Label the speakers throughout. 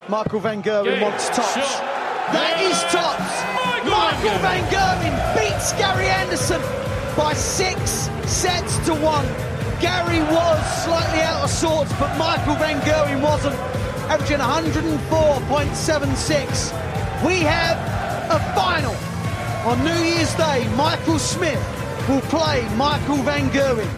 Speaker 1: Michael Van Gerwen wants tops. That is tops. Michael Van Gerwen beats Gary Anderson by 6 sets to 1. Gary was slightly out of sorts, but Michael Van Gerwen wasn't, averaging 104.76. We have a final on New Year's Day. Michael Smith will play Michael Van Gerwen.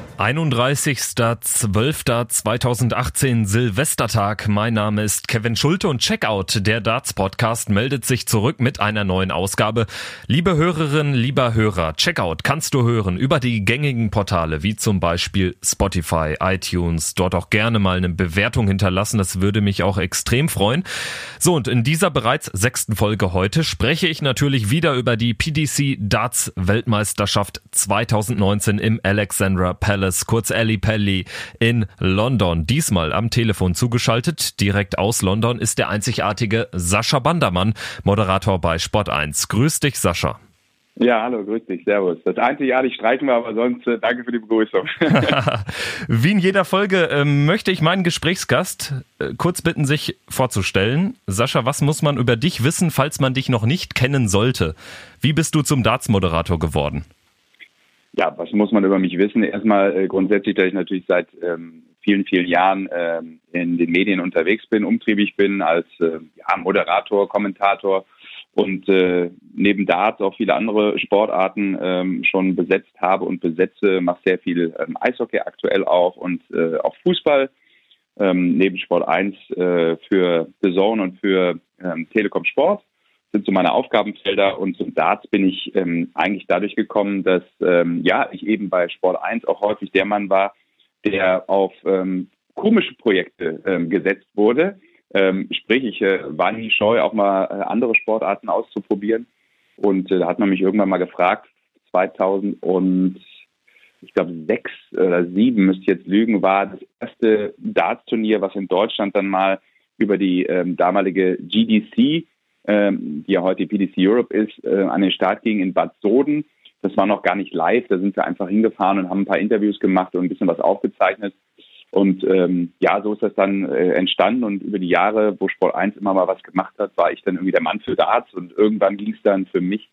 Speaker 2: 31.12.2018, Silvestertag. Mein Name ist Kevin Schulte und Checkout, der Darts-Podcast, meldet sich zurück mit einer neuen Ausgabe. Liebe Hörerinnen, lieber Hörer, Checkout kannst du hören über die gängigen Portale, wie zum Beispiel Spotify, iTunes. Dort auch gerne mal eine Bewertung hinterlassen, das würde mich auch extrem freuen. So, und in dieser bereits 6. Folge heute spreche ich natürlich wieder über die PDC Darts Weltmeisterschaft 2019 im Alexandra Palace, kurz Ali Pally, in London. Diesmal am Telefon zugeschaltet, direkt aus London, ist der einzigartige Sascha Bandermann, Moderator bei Sport 1. Grüß dich, Sascha.
Speaker 3: Ja, hallo, grüß dich, servus. Das einzigartig streichen wir, aber sonst danke für die Begrüßung.
Speaker 2: Wie in jeder Folge möchte ich meinen Gesprächsgast kurz bitten, sich vorzustellen. Sascha, was muss man über dich wissen, falls man dich noch nicht kennen sollte? Wie bist du zum Darts-Moderator geworden?
Speaker 3: Ja, was muss man über mich wissen? Erstmal grundsätzlich, dass ich natürlich seit vielen, vielen Jahren in den Medien unterwegs bin, umtriebig bin als Moderator, Kommentator und neben Darts auch viele andere Sportarten schon besetzt habe und besetze, mache sehr viel Eishockey aktuell auch und auch Fußball, neben Sport 1 für The Zone und für Telekom Sport. Sind so meine Aufgabenfelder, und zum Darts bin ich eigentlich dadurch gekommen, dass ich eben bei Sport 1 auch häufig der Mann war, der auf komische Projekte gesetzt wurde. Sprich, ich war nie scheu, auch mal andere Sportarten auszuprobieren, und da hat man mich irgendwann mal gefragt, 2006 oder 2007, müsste ich jetzt lügen, war das erste Darts-Turnier, was in Deutschland dann mal über die damalige GDC, die ja heute die PDC Europe ist, an den Start ging in Bad Soden. Das war noch gar nicht live, da sind wir einfach hingefahren und haben ein paar Interviews gemacht und ein bisschen was aufgezeichnet. Und so ist das dann entstanden, und über die Jahre, wo Sport 1 immer mal was gemacht hat, war ich dann irgendwie der Mann für Darts, und irgendwann ging es dann für mich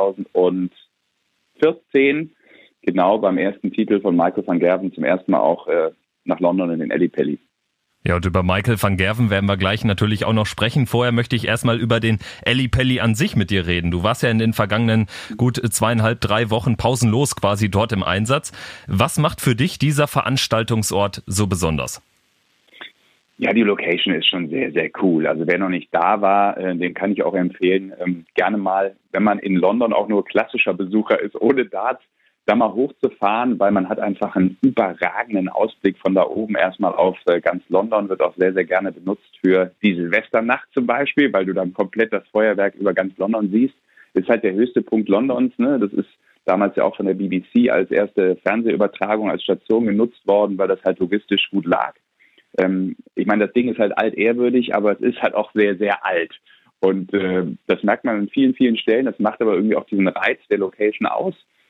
Speaker 3: 2014, genau beim ersten Titel von Michael van Gerwen, zum ersten Mal auch nach London in den Ali Pally.
Speaker 2: Ja, und über Michael van Gerwen werden wir gleich natürlich auch noch sprechen. Vorher möchte ich erstmal über den Ali Pally an sich mit dir reden. Du warst ja in den vergangenen gut 2,5, 3 Wochen pausenlos quasi dort im Einsatz. Was macht für dich dieser Veranstaltungsort so besonders?
Speaker 3: Ja, die Location ist schon sehr, sehr cool. Also wer noch nicht da war, den kann ich auch empfehlen, gerne mal, wenn man in London auch nur klassischer Besucher ist, ohne Darts, da mal hochzufahren, weil man hat einfach einen überragenden Ausblick von da oben erstmal auf ganz London, wird auch sehr, sehr gerne benutzt für die Silvesternacht zum Beispiel, weil du dann komplett das Feuerwerk über ganz London siehst. Ist halt der höchste Punkt Londons, ne? Das ist damals ja auch von der BBC als erste Fernsehübertragung, als Station genutzt worden, weil das halt logistisch gut lag. Ich meine, das Ding ist halt altehrwürdig, aber es ist halt auch sehr, sehr alt. Und das merkt man an vielen, vielen Stellen. Das macht aber irgendwie auch diesen Reiz der Location aus.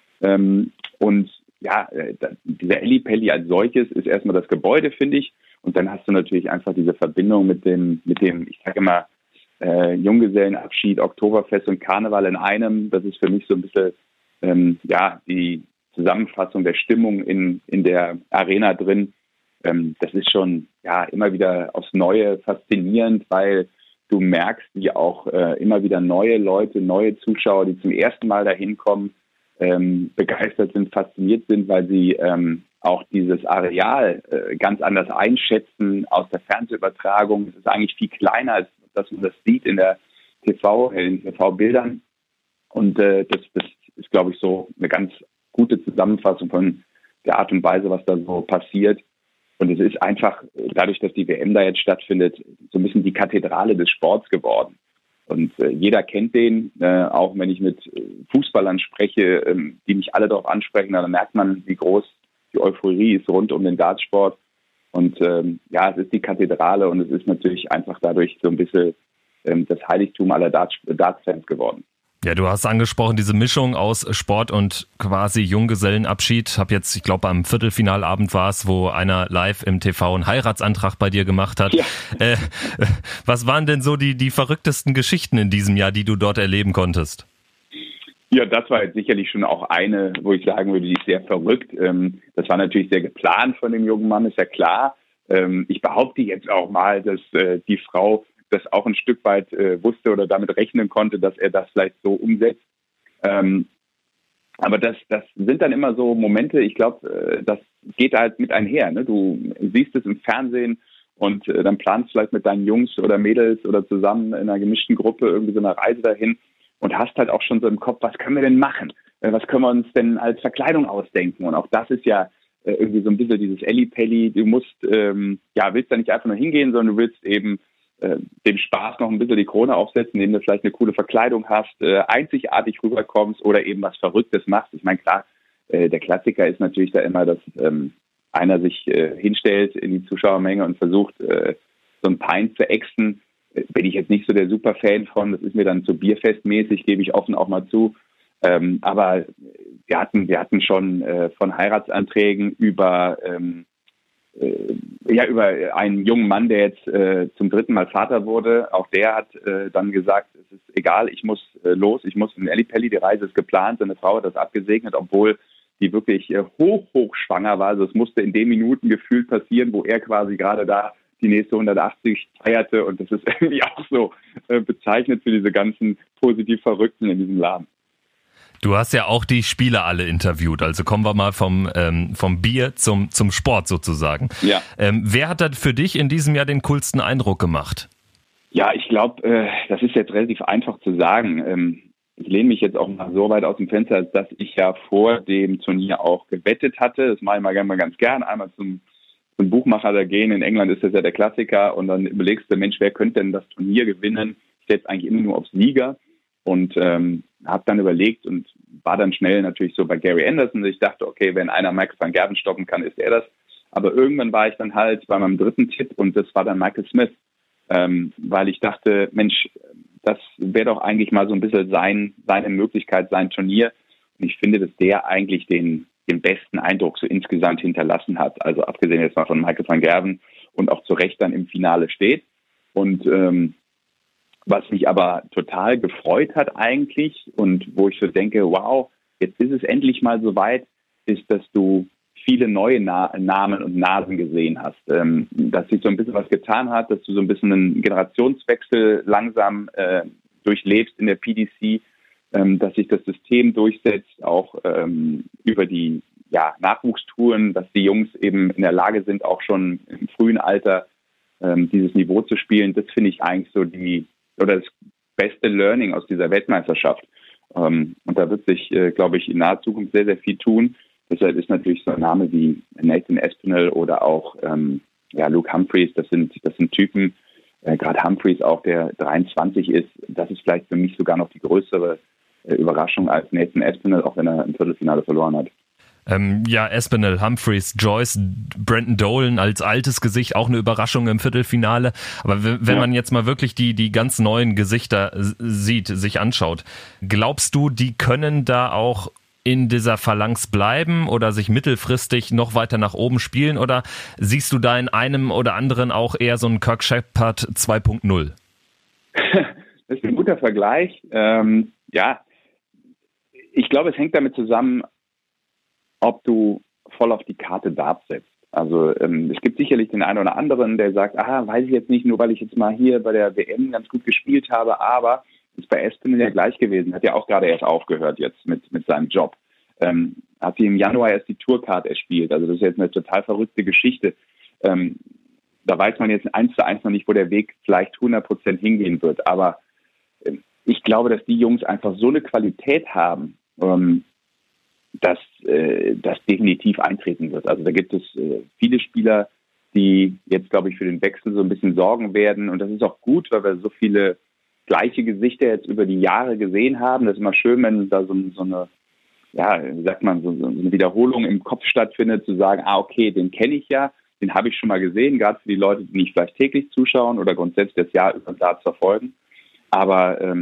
Speaker 3: Dieser Ali Pally als solches ist erstmal das Gebäude, finde ich. Und dann hast du natürlich einfach diese Verbindung mit dem, ich sage immer, Junggesellenabschied, Oktoberfest und Karneval in einem. Das ist für mich so ein bisschen, die Zusammenfassung der Stimmung in der Arena drin. Das ist schon, immer wieder aufs Neue faszinierend, weil du merkst, wie auch immer wieder neue Leute, neue Zuschauer, die zum ersten Mal dahin kommen, begeistert sind, fasziniert sind, weil sie auch dieses Areal ganz anders einschätzen aus der Fernsehübertragung. Es ist eigentlich viel kleiner, als dass man das sieht in den TV-Bildern. Und das ist, glaube ich, so eine ganz gute Zusammenfassung von der Art und Weise, was da so passiert. Und es ist einfach, dadurch, dass die WM da jetzt stattfindet, so ein bisschen die Kathedrale des Sports geworden. Und jeder kennt den, auch wenn ich mit Fußballern spreche, die mich alle darauf ansprechen, dann merkt man, wie groß die Euphorie ist rund um den Dartsport. Und es ist die Kathedrale, und es ist natürlich einfach dadurch so ein bisschen das Heiligtum aller Darts-Fans geworden.
Speaker 2: Ja, du hast angesprochen, diese Mischung aus Sport und quasi Junggesellenabschied. Hab jetzt, ich glaube, am Viertelfinalabend war es, wo einer live im TV einen Heiratsantrag bei dir gemacht hat. Ja. Was waren denn so die verrücktesten Geschichten in diesem Jahr, die du dort erleben konntest?
Speaker 3: Ja, das war jetzt sicherlich schon auch eine, wo ich sagen würde, die ist sehr verrückt. Das war natürlich sehr geplant von dem jungen Mann, ist ja klar. Ich behaupte jetzt auch mal, dass die Frau das auch ein Stück weit wusste oder damit rechnen konnte, dass er das vielleicht so umsetzt. Aber das sind dann immer so Momente, ich glaube, das geht halt mit einher. Ne? Du siehst es im Fernsehen und dann planst vielleicht mit deinen Jungs oder Mädels oder zusammen in einer gemischten Gruppe irgendwie so eine Reise dahin und hast halt auch schon so im Kopf, was können wir denn machen? Was können wir uns denn als Verkleidung ausdenken? Und auch das ist ja irgendwie so ein bisschen dieses Ellipelli. Du musst, willst da nicht einfach nur hingehen, sondern du willst eben dem Spaß noch ein bisschen die Krone aufsetzen, indem du vielleicht eine coole Verkleidung hast, einzigartig rüberkommst oder eben was Verrücktes machst. Ich meine, klar, der Klassiker ist natürlich da immer, dass einer sich hinstellt in die Zuschauermenge und versucht, so ein Pint zu ächzen. Bin ich jetzt nicht so der Super-Fan von. Das ist mir dann zu bierfestmäßig, gebe ich offen auch mal zu. Aber wir hatten schon von Heiratsanträgen über einen jungen Mann, der jetzt zum 3. Mal Vater wurde. Auch der hat dann gesagt, es ist egal, ich muss los, ich muss in Ellipelli, die Reise ist geplant. Seine Frau hat das abgesegnet, obwohl die wirklich hochschwanger war. Also es musste in den Minuten gefühlt passieren, wo er quasi gerade da die nächste 180 feierte. Und das ist irgendwie auch so bezeichnet für diese ganzen positiv Verrückten in diesem Laden.
Speaker 2: Du hast ja auch die Spieler alle interviewt, also kommen wir mal vom Bier zum Sport sozusagen. Ja. Wer hat da für dich in diesem Jahr den coolsten Eindruck gemacht?
Speaker 3: Ja, ich glaube, das ist jetzt relativ einfach zu sagen. Ich lehne mich jetzt auch mal so weit aus dem Fenster, als dass ich ja vor dem Turnier auch gewettet hatte. Das mache ich mal ganz gern. Einmal zum Buchmacher da gehen. In England ist das ja der Klassiker. Und dann überlegst du, Mensch, wer könnte denn das Turnier gewinnen? Ich setze eigentlich immer nur auf Sieger. Und habe dann überlegt und war dann schnell natürlich so bei Gary Anderson. Ich dachte, okay, wenn einer Max van Gerwen stoppen kann, ist er das. Aber irgendwann war ich dann halt bei meinem dritten Tipp und das war dann Michael Smith. Weil ich dachte, Mensch, das wäre doch eigentlich mal so ein bisschen seine Möglichkeit, sein Turnier. Und ich finde, dass der eigentlich den besten Eindruck so insgesamt hinterlassen hat. Also abgesehen jetzt mal von Michael van Gerwen und auch zu Recht dann im Finale steht. Und was mich aber total gefreut hat eigentlich und wo ich so denke, wow, jetzt ist es endlich mal soweit, ist, dass du viele neue Namen und Nasen gesehen hast. Dass sich so ein bisschen was getan hat, dass du so ein bisschen einen Generationswechsel langsam durchlebst in der PDC, dass sich das System durchsetzt, auch über die Nachwuchstouren, dass die Jungs eben in der Lage sind, auch schon im frühen Alter dieses Niveau zu spielen. Das finde ich eigentlich so das beste Learning aus dieser Weltmeisterschaft. Und da wird sich, glaube ich, in naher Zukunft sehr, sehr viel tun. Deshalb ist natürlich so ein Name wie Nathan Aspinall oder auch Luke Humphries, das sind Typen, gerade Humphries auch, der 23 ist, das ist vielleicht für mich sogar noch die größere Überraschung als Nathan Aspinall, auch wenn er im Viertelfinale verloren hat.
Speaker 2: Aspinall, Humphries, Joyce, Brandon Dolan als altes Gesicht, auch eine Überraschung im Viertelfinale. Aber wenn man jetzt mal wirklich die ganz neuen Gesichter sieht, sich anschaut, glaubst du, die können da auch in dieser Phalanx bleiben oder sich mittelfristig noch weiter nach oben spielen? Oder siehst du da in einem oder anderen auch eher so einen Kirk Shepard 2.0?
Speaker 3: Das ist ein guter Vergleich. Ich glaube, es hängt damit zusammen, ob du voll auf die Karte Darts setzt. Also es gibt sicherlich den einen oder anderen, der sagt, weiß ich jetzt nicht, nur weil ich jetzt mal hier bei der WM ganz gut gespielt habe, aber ist bei Aspinall ja gleich gewesen, hat ja auch gerade erst aufgehört jetzt mit seinem Job. Hat sie im Januar erst die Tourcard erspielt, also das ist jetzt eine total verrückte Geschichte. Da weiß man jetzt 1:1 noch nicht, wo der Weg vielleicht 100% hingehen wird, aber ich glaube, dass die Jungs einfach so eine Qualität haben, dass das definitiv eintreten wird. Also da gibt es viele Spieler, die jetzt, glaube ich, für den Wechsel so ein bisschen sorgen werden. Und das ist auch gut, weil wir so viele gleiche Gesichter jetzt über die Jahre gesehen haben. Das ist immer schön, wenn da so eine, wie sagt man, so eine Wiederholung im Kopf stattfindet, zu sagen, okay, den kenne ich ja, den habe ich schon mal gesehen, gerade für die Leute, die nicht vielleicht täglich zuschauen oder grundsätzlich das Jahr über Darts verfolgen. Aber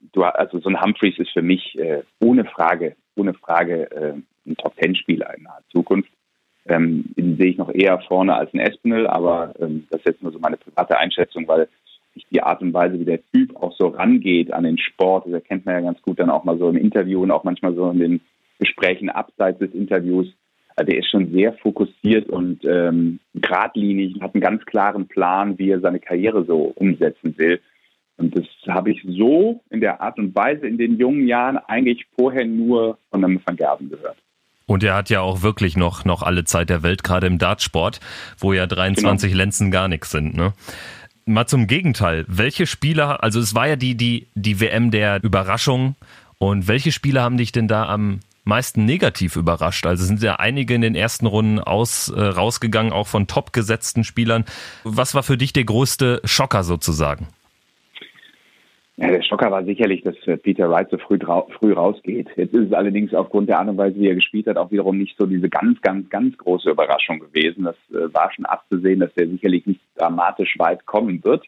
Speaker 3: also so ein Humphreys ist für mich ohne Frage ein Top-10-Spieler in naher Zukunft. Den sehe ich noch eher vorne als ein Espinel, aber das ist jetzt nur so meine private Einschätzung, weil ich die Art und Weise, wie der Typ auch so rangeht an den Sport, das erkennt man ja ganz gut dann auch mal so im Interview und auch manchmal so in den Gesprächen abseits des Interviews. Der ist schon sehr fokussiert und geradlinig, hat einen ganz klaren Plan, wie er seine Karriere so umsetzen will. Und das habe ich so in der Art und Weise in den jungen Jahren eigentlich vorher nur von einem Van Gerwen gehört.
Speaker 2: Und er hat ja auch wirklich noch alle Zeit der Welt, gerade im Dartsport, wo ja 23 Lenzen gar nichts sind, ne? Mal zum Gegenteil. Welche Spieler, also es war ja die WM der Überraschung, und welche Spieler haben dich denn da am meisten negativ überrascht? Also sind ja einige in den ersten Runden rausgegangen, auch von top gesetzten Spielern. Was war für dich der größte Schocker sozusagen?
Speaker 3: Ja, der Schocker war sicherlich, dass Peter Wright so früh rausgeht. Jetzt ist es allerdings aufgrund der Art und Weise, wie er gespielt hat, auch wiederum nicht so diese ganz, ganz, ganz große Überraschung gewesen. Das war schon abzusehen, dass der sicherlich nicht dramatisch weit kommen wird.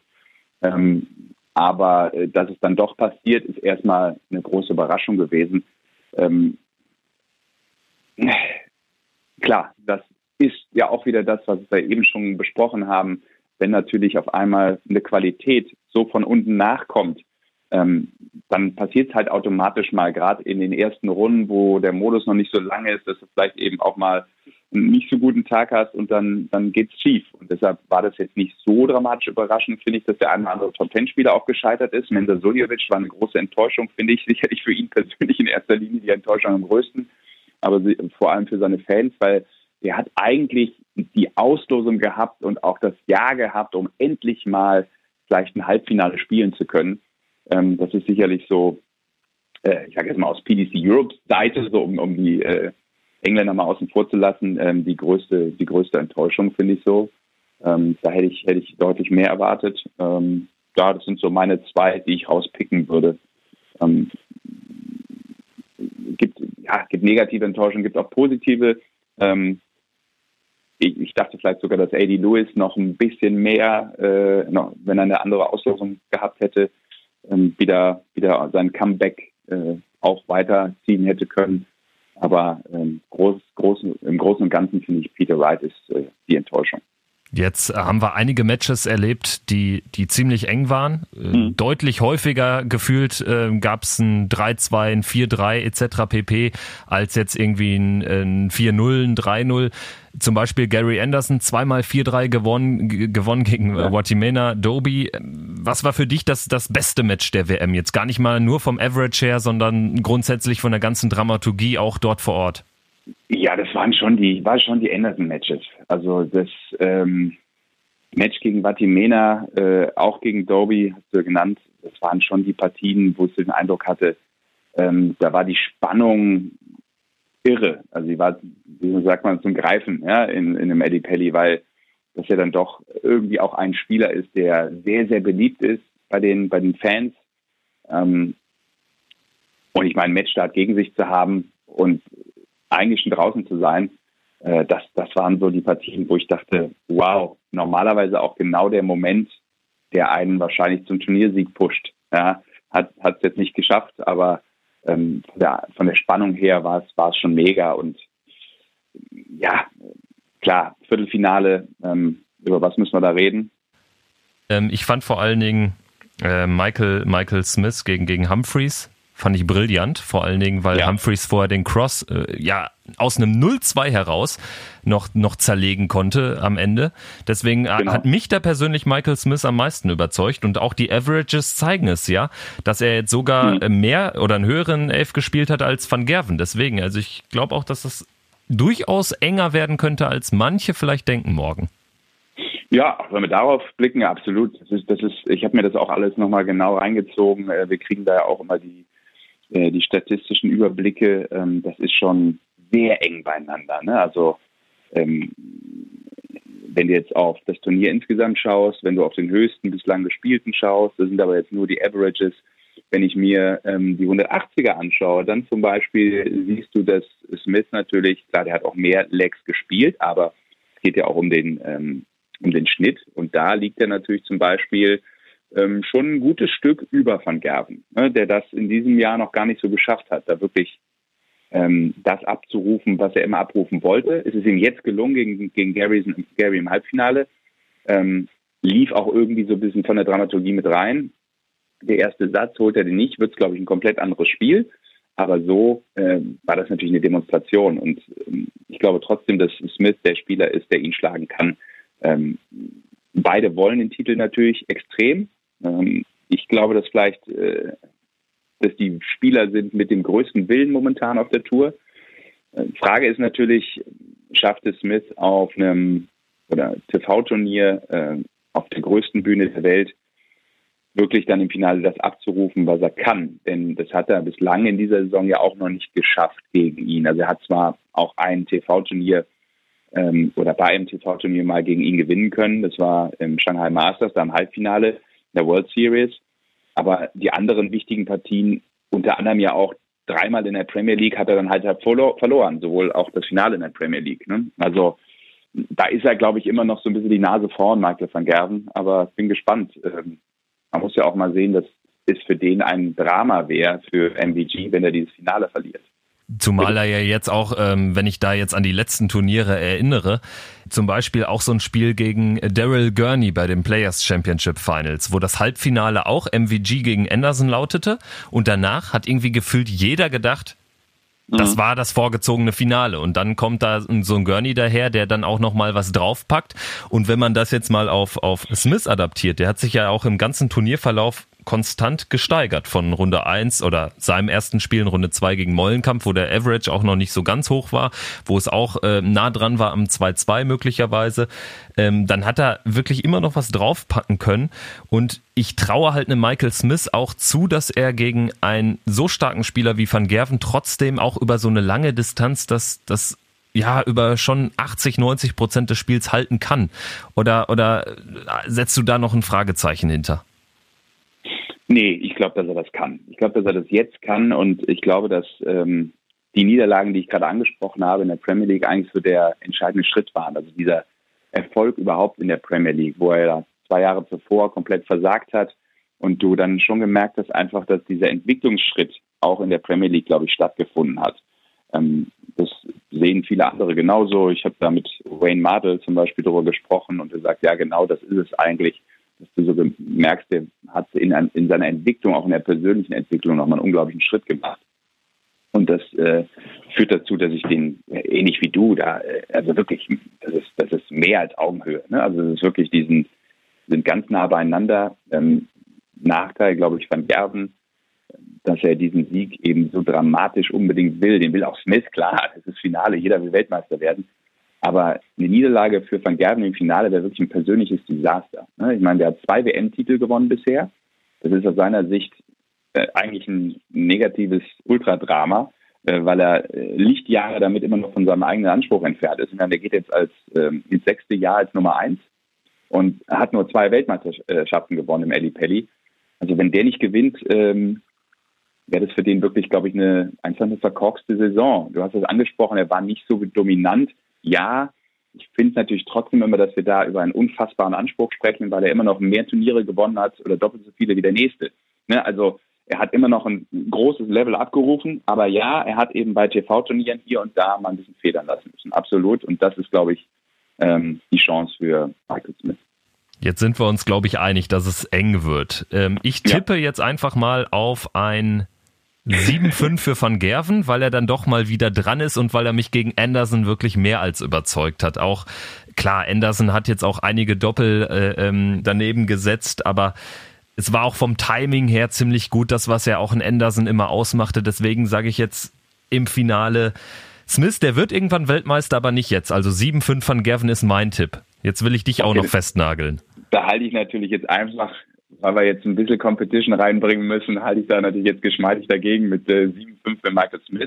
Speaker 3: Aber dass es dann doch passiert, ist erstmal eine große Überraschung gewesen. Klar, das ist ja auch wieder das, was wir eben schon besprochen haben. Wenn natürlich auf einmal eine Qualität so von unten nachkommt, dann passiert es halt automatisch mal, gerade in den ersten Runden, wo der Modus noch nicht so lange ist, dass du vielleicht eben auch mal einen nicht so guten Tag hast und dann geht's schief. Und deshalb war das jetzt nicht so dramatisch überraschend, finde ich, dass der eine oder andere Top-10-Spieler auch gescheitert ist. Mensa Suljovic war eine große Enttäuschung, finde ich, sicherlich für ihn persönlich in erster Linie die Enttäuschung am größten, aber vor allem für seine Fans, weil der hat eigentlich die Auslosung gehabt und auch das Jahr gehabt, um endlich mal vielleicht ein Halbfinale spielen zu können. Das ist sicherlich so, ich sage jetzt mal aus PDC Europe Seite, so um die Engländer mal außen vor zu lassen, die größte Enttäuschung, finde ich so. Da hätte ich deutlich mehr erwartet. Das sind so meine zwei, die ich rauspicken würde. Gibt negative Enttäuschungen, gibt auch positive. Ich dachte vielleicht sogar, dass A.D. Lewis noch ein bisschen mehr, wenn er eine andere Auslosung gehabt hätte, wieder sein Comeback auch weiterziehen hätte können. Aber im Großen und Ganzen finde ich, Peter Wright ist die Enttäuschung.
Speaker 2: Jetzt haben wir einige Matches erlebt, die ziemlich eng waren. Deutlich häufiger gefühlt gab es ein 3-2, ein 4-3 etc. pp. als jetzt irgendwie ein 4-0, ein 3-0. Zum Beispiel Gary Anderson zweimal 4-3 gewonnen gegen Watimena Doby. Was war für dich das beste Match der WM? Jetzt gar nicht mal nur vom Average her, sondern grundsätzlich von der ganzen Dramaturgie auch dort vor Ort.
Speaker 3: Ja, das waren schon die Anderson-Matches. Also das Match gegen Watimena, auch gegen Doby, hast du genannt, das waren schon die Partien, wo ich den Eindruck hatte, da war die Spannung irre. Also sie war, wie sagt man, zum Greifen, ja, in einem Eddie Pelly, weil das ja dann doch irgendwie auch ein Spieler ist, der sehr, sehr beliebt ist bei den Fans. Und ich meine, Matchstart gegen sich zu haben und eigentlich schon draußen zu sein, das waren so die Partien, wo ich dachte, wow, normalerweise auch genau der Moment, der einen wahrscheinlich zum Turniersieg pusht. Ja, hat es jetzt nicht geschafft, aber von der Spannung her war es schon mega. Und ja, klar, Viertelfinale, über was müssen wir da reden?
Speaker 2: Ich fand vor allen Dingen Michael Smith gegen Humphreys, fand ich brillant, vor allen Dingen, weil Humphreys vorher den Cross aus einem 0-2 heraus noch zerlegen konnte am Ende. Deswegen hat mich da persönlich Michael Smith am meisten überzeugt, und auch die Averages zeigen es ja, dass er jetzt sogar mehr oder einen höheren Elf gespielt hat als Van Gerwen. Deswegen, also ich glaube auch, dass das durchaus enger werden könnte, als manche vielleicht denken morgen.
Speaker 3: Ja, wenn wir darauf blicken, ja, absolut. Ich habe mir das auch alles nochmal genau reingezogen. Wir kriegen da ja auch immer die statistischen Überblicke. Das ist schon sehr eng beieinander, ne? Also wenn du jetzt auf das Turnier insgesamt schaust, wenn du auf den höchsten bislang gespielten schaust, das sind aber jetzt nur die Averages. Wenn ich mir die 180er anschaue, dann zum Beispiel siehst du, dass Smith natürlich, klar, der hat auch mehr Legs gespielt, aber es geht ja auch um den Schnitt. Und da liegt er natürlich zum Beispiel schon ein gutes Stück über Van Gerven, ne, der das in diesem Jahr noch gar nicht so geschafft hat, da wirklich das abzurufen, was er immer abrufen wollte. Es ist ihm jetzt gelungen gegen Gary im Halbfinale. Lief auch irgendwie so ein bisschen von der Dramaturgie mit rein. Der erste Satz holt er den nicht, wird es, glaube ich, ein komplett anderes Spiel. Aber so war das natürlich eine Demonstration. Und ich glaube trotzdem, dass Smith der Spieler ist, der ihn schlagen kann. Beide wollen den Titel natürlich extrem. Ich glaube, dass vielleicht dass die Spieler sind mit dem größten Willen momentan auf der Tour. Frage ist natürlich, schafft es Smith auf einem TV-Turnier auf der größten Bühne der Welt wirklich dann im Finale das abzurufen, was er kann. Denn das hat er bislang in dieser Saison ja auch noch nicht geschafft gegen ihn. Also er hat zwar auch ein TV-Turnier oder bei einem TV-Turnier mal gegen ihn gewinnen können. Das war im Shanghai Masters, da im Halbfinale der World Series. Aber die anderen wichtigen Partien, unter anderem ja auch dreimal in der Premier League, hat er dann halt verloren. Sowohl auch das Finale in der Premier League. Ne? Also da ist er, glaube ich, immer noch so ein bisschen die Nase vorn, Michael van Gerven. Aber ich bin gespannt. Man muss ja auch mal sehen, dass es für den ein Drama wäre für MVG, wenn er dieses Finale verliert.
Speaker 2: Zumal er ja jetzt auch, wenn ich da jetzt an die letzten Turniere erinnere, zum Beispiel auch so ein Spiel gegen Daryl Gurney bei den Players Championship Finals, wo das Halbfinale auch MVG gegen Anderson lautete und danach hat irgendwie gefühlt jeder gedacht, das war das vorgezogene Finale und dann kommt da so ein Gurney daher, der dann auch nochmal was draufpackt und wenn man das jetzt mal auf Smith adaptiert, der hat sich ja auch im ganzen Turnierverlauf konstant gesteigert von Runde 1 oder seinem ersten Spiel in Runde 2 gegen Mollenkamp, wo der Average auch noch nicht so ganz hoch war, wo es auch nah dran war am 2-2 möglicherweise. Dann hat er wirklich immer noch was draufpacken können und ich traue halt einem Michael Smith auch zu, dass er gegen einen so starken Spieler wie Van Gerven trotzdem auch über so eine lange Distanz das ja über schon 80-90% des Spiels halten kann. Oder setzt du da noch ein Fragezeichen hinter?
Speaker 3: Nee, ich glaube, dass er das kann. Ich glaube, dass er das jetzt kann und ich glaube, dass die Niederlagen, die ich gerade angesprochen habe in der Premier League, eigentlich so der entscheidende Schritt waren. Also dieser Erfolg überhaupt in der Premier League, wo er 2 Jahre zuvor komplett versagt hat und du dann schon gemerkt hast einfach, dass dieser Entwicklungsschritt auch in der Premier League, glaube ich, stattgefunden hat. Das sehen viele andere genauso. Ich habe da mit Wayne Mardle zum Beispiel darüber gesprochen und er sagt, ja genau, das ist es eigentlich. Dass du so merkst, der hat in seiner Entwicklung, auch in der persönlichen Entwicklung nochmal einen unglaublichen Schritt gemacht. Und das führt dazu, dass ich den, ähnlich wie du, also wirklich, das ist mehr als Augenhöhe. Ne? Also das ist wirklich, sind ganz nah beieinander. Nachteil, glaube ich, Van Gerven, dass er diesen Sieg eben so dramatisch unbedingt will. Den will auch Smith, klar, das ist Finale, jeder will Weltmeister werden. Aber eine Niederlage für Van Gerven im Finale wäre wirklich ein persönliches Desaster. Ich meine, der hat 2 WM-Titel gewonnen bisher. Das ist aus seiner Sicht eigentlich ein negatives Ultradrama, weil er Lichtjahre damit immer noch von seinem eigenen Anspruch entfernt ist. Ich meine, der geht jetzt ins 6. Jahr als Nummer 1 und hat nur 2 Weltmeisterschaften gewonnen im Eli Pelli. Also wenn der nicht gewinnt, wäre das für den wirklich, glaube ich, einfach eine verkorkste Saison. Du hast es angesprochen, er war nicht so dominant. Ja, ich finde es natürlich trotzdem immer, dass wir da über einen unfassbaren Anspruch sprechen, weil er immer noch mehr Turniere gewonnen hat oder doppelt so viele wie der nächste. Ne? Also er hat immer noch ein großes Level abgerufen, aber ja, er hat eben bei TV-Turnieren hier und da mal ein bisschen federn lassen müssen. Absolut. Und das ist, glaube ich, die Chance für Michael Smith.
Speaker 2: Jetzt sind wir uns, glaube ich, einig, dass es eng wird. Ich tippe jetzt einfach mal auf ein 7-5 für Van Gerven, weil er dann doch mal wieder dran ist und weil er mich gegen Anderson wirklich mehr als überzeugt hat. Auch klar, Anderson hat jetzt auch einige Doppel daneben gesetzt, aber es war auch vom Timing her ziemlich gut, das, was ja auch in Anderson immer ausmachte. Deswegen sage ich jetzt im Finale, Smith, der wird irgendwann Weltmeister, aber nicht jetzt. Also 7-5 Van Gerven ist mein Tipp. Jetzt will ich dich auch noch festnageln.
Speaker 3: Da halte ich natürlich jetzt einfach, weil wir jetzt ein bisschen Competition reinbringen müssen, halte ich da natürlich jetzt geschmeidig dagegen mit 7-5 für Michael Smith.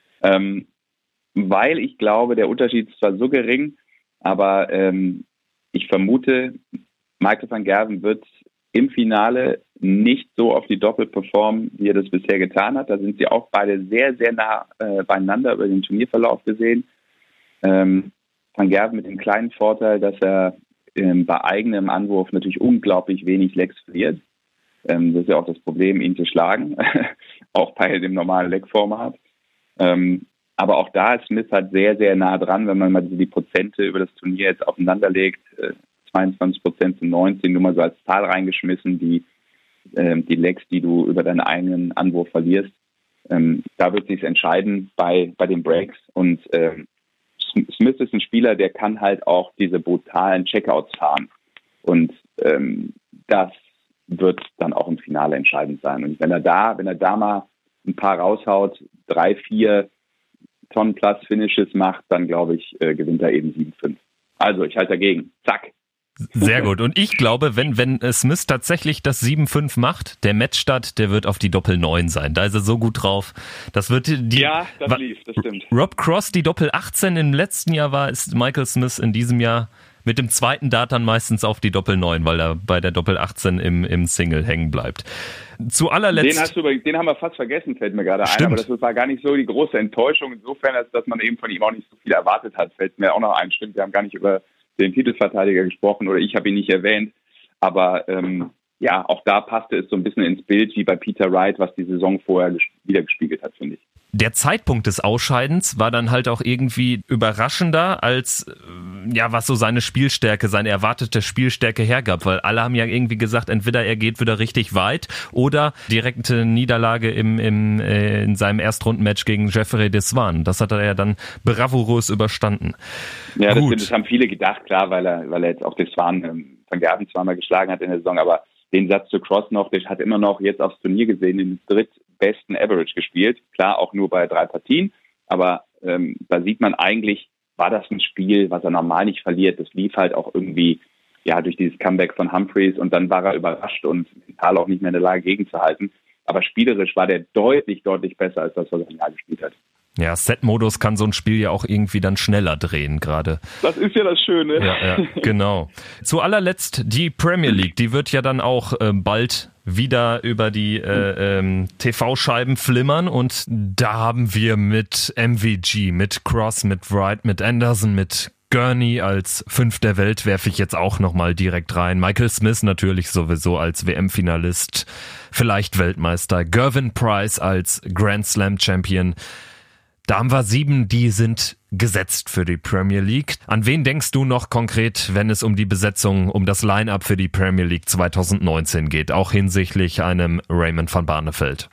Speaker 3: Weil ich glaube, der Unterschied ist zwar so gering, aber ich vermute, Michael van Gerven wird im Finale nicht so auf die Doppel performen, wie er das bisher getan hat. Da sind sie auch beide sehr, sehr nah beieinander über den Turnierverlauf gesehen. Van Gerven mit dem kleinen Vorteil, dass er bei eigenem Anwurf natürlich unglaublich wenig Lecks verliert. Das ist ja auch das Problem, ihn zu schlagen, auch bei dem normalen Leckformat. Aber auch da ist Smith halt sehr, sehr nah dran, wenn man mal die Prozente über das Turnier jetzt aufeinander legt. 22% zu 19, nur mal so als Zahl reingeschmissen, die Lecks, die du über deinen eigenen Anwurf verlierst. Da wird sich's entscheiden bei den Breaks. Und Smith ist ein Spieler, der kann halt auch diese brutalen Checkouts fahren. Und das wird dann auch im Finale entscheidend sein. Und wenn er da mal ein paar raushaut, 3, 4 Tonnen plus Finishes macht, dann glaube ich, gewinnt er eben 7-5. Also ich halte dagegen. Zack.
Speaker 2: Sehr gut. Und ich glaube, wenn Smith tatsächlich das 7-5 macht, der Matchstart, der wird auf die Doppel 9 sein. Da ist er so gut drauf. Das wird
Speaker 3: das stimmt.
Speaker 2: Rob Cross die Doppel 18 im letzten Jahr war, ist Michael Smith in diesem Jahr mit dem zweiten Dart dann meistens auf die Doppel 9, weil er bei der Doppel 18 im Single hängen bleibt. Zu allerletzt.
Speaker 3: Den haben wir fast vergessen, fällt mir gerade
Speaker 2: Stimmt.
Speaker 3: ein, aber das war gar nicht so die große Enttäuschung. Insofern, als dass man eben von ihm auch nicht so viel erwartet hat, fällt mir auch noch ein. Stimmt, wir haben gar nicht über den Titelverteidiger gesprochen oder ich habe ihn nicht erwähnt. Aber auch da passte es so ein bisschen ins Bild wie bei Peter Wright, was die Saison vorher wieder gespiegelt hat, finde ich.
Speaker 2: Der Zeitpunkt des Ausscheidens war dann halt auch irgendwie überraschender als was so seine erwartete Spielstärke hergab, weil alle haben ja irgendwie gesagt, entweder er geht wieder richtig weit oder direkte Niederlage in seinem Erstrundenmatch gegen Jeffrey Desvan. Das hat er ja dann bravourös überstanden.
Speaker 3: Ja, das haben viele gedacht, klar, weil er jetzt auch Desvan Van Gerwen zweimal geschlagen hat in der Saison, aber den Satz zu Cross noch, der hat immer noch jetzt aufs Turnier gesehen den drittbesten Average gespielt. Klar, auch nur bei 3 Partien, aber da sieht man eigentlich, war das ein Spiel, was er normal nicht verliert. Das lief halt auch irgendwie durch dieses Comeback von Humphreys und dann war er überrascht und mental auch nicht mehr in der Lage gegenzuhalten. Aber spielerisch war der deutlich, deutlich besser als das, was er im Jahr gespielt hat.
Speaker 2: Ja, Set-Modus kann so ein Spiel ja auch irgendwie dann schneller drehen gerade.
Speaker 3: Das ist ja das Schöne.
Speaker 2: Ja, genau. Zu allerletzt die Premier League, die wird ja dann auch bald wieder über die TV-Scheiben flimmern und da haben wir mit MVG, mit Cross, mit Wright, mit Anderson, mit Gurney als 5 der Welt werfe ich jetzt auch nochmal direkt rein. Michael Smith natürlich sowieso als WM-Finalist, vielleicht Weltmeister. Gervin Price als Grand Slam Champion. Da haben wir 7, die sind gesetzt für die Premier League. An wen denkst du noch konkret, wenn es um die Besetzung, um das Line-Up für die Premier League 2019 geht, auch hinsichtlich einem Raymond van Barneveld?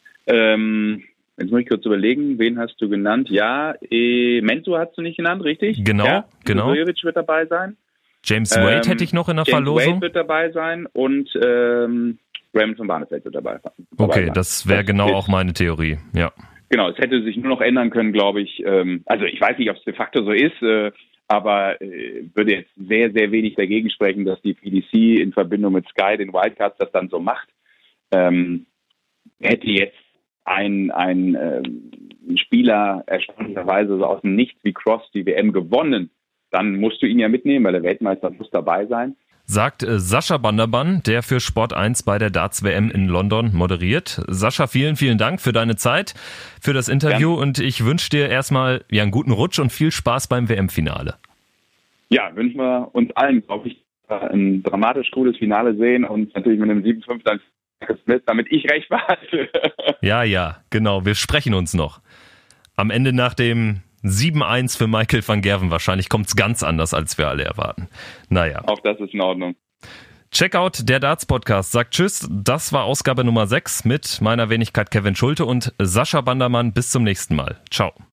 Speaker 3: Jetzt muss ich kurz überlegen, wen hast du genannt? Ja, Mensur hast du nicht genannt, richtig?
Speaker 2: Genau.
Speaker 3: Sojovic wird dabei sein.
Speaker 2: James Wade hätte ich noch in der Verlosung.
Speaker 3: James Wade wird dabei sein und Raymond van Barneveld wird dabei sein.
Speaker 2: Okay, das wäre genau auch meine Theorie, ja.
Speaker 3: Genau, es hätte sich nur noch ändern können, glaube ich. Also ich weiß nicht, ob es de facto so ist, aber würde jetzt sehr, sehr wenig dagegen sprechen, dass die PDC in Verbindung mit Sky, den Wildcards, das dann so macht. Hätte jetzt ein Spieler erstaunlicherweise so aus dem Nichts wie Cross die WM gewonnen, dann musst du ihn ja mitnehmen, weil der Weltmeister muss dabei sein.
Speaker 2: Sagt Sascha Bandermann, der für Sport 1 bei der Darts-WM in London moderiert. Sascha, vielen, vielen Dank für deine Zeit, für das Interview und ich wünsche dir erstmal einen guten Rutsch und viel Spaß beim WM-Finale.
Speaker 3: Ja, wünschen wir uns allen, glaube ich, ein dramatisch cooles Finale sehen und natürlich mit einem 7-5 dann Smith, damit ich recht behalte.
Speaker 2: Ja, genau, wir sprechen uns noch. Am Ende nach dem 7-1 für Michael van Gerwen. Wahrscheinlich kommt es ganz anders, als wir alle erwarten. Naja.
Speaker 3: Auch das ist in Ordnung.
Speaker 2: Checkout, der Darts-Podcast, sagt Tschüss. Das war Ausgabe Nummer 6 mit meiner Wenigkeit Kevin Schulte und Sascha Bandermann. Bis zum nächsten Mal. Ciao.